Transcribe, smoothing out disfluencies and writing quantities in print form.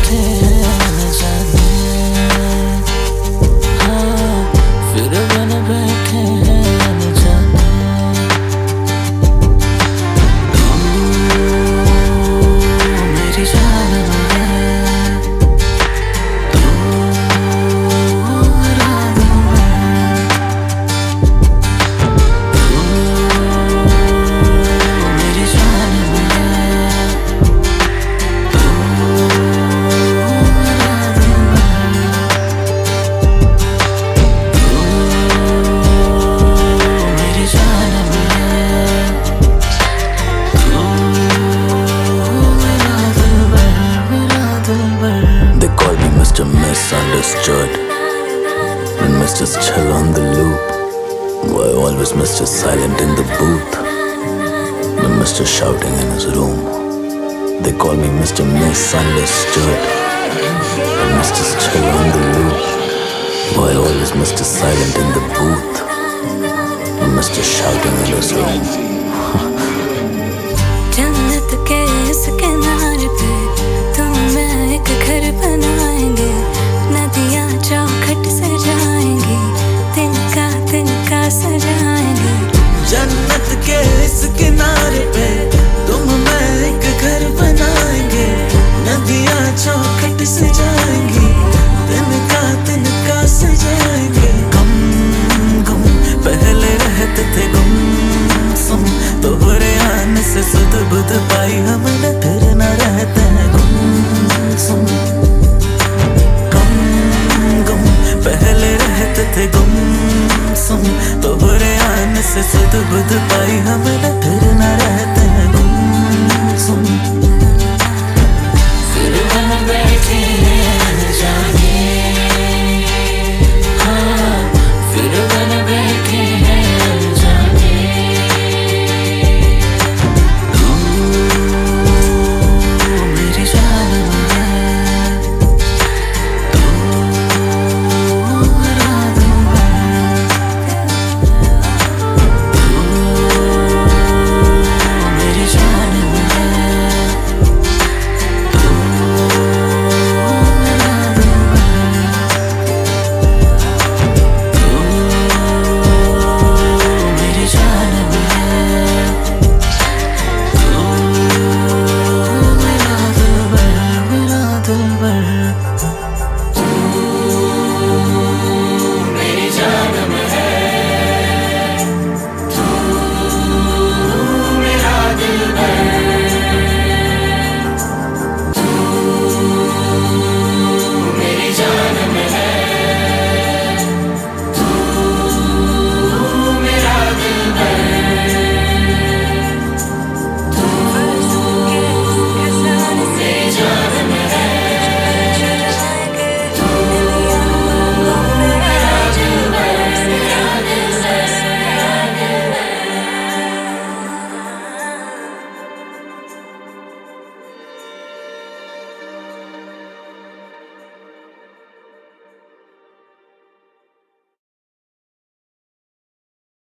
बैठे हैं न जाने, हाँ फिर बन बैठे हैं न जाने। तू मेरी जान है, तू मेरा दिल है, तू मेरी जान है, तू मेरा दिल है, तू मेरी जान है, तू मेरा दिल है। They call me Mr. Misunderstood and Mr. Chill on the loop. Why always Mr. Silent in the booth and Mr. Shouting in his room. They call me Mr. Misunderstood and Mr. Chill on the loop. Why always Mr. Silent in the booth and Mr. Shouting in his room. जन्नत के इस किनारे पे तुम मैं एक घर बनाएंगे, नदियाँ चौखट सजाएंगे, तिनका सजाएंगे। जन्नत के इस किनारे पे तुम मैं एक घर बनाएंगे, नदियाँ चौखट सजाएंगी, तिनका सजाएंगे। गम गम पहले रहते थे गुमसुम, तोहरे आने से सुध बुध पाई हमने, फिर न रहते हैं गुमसुम। गम गम पहले रहते थे गुमसुम, तोहरे आने से सुध बुध पाई हमने, फिर न रहते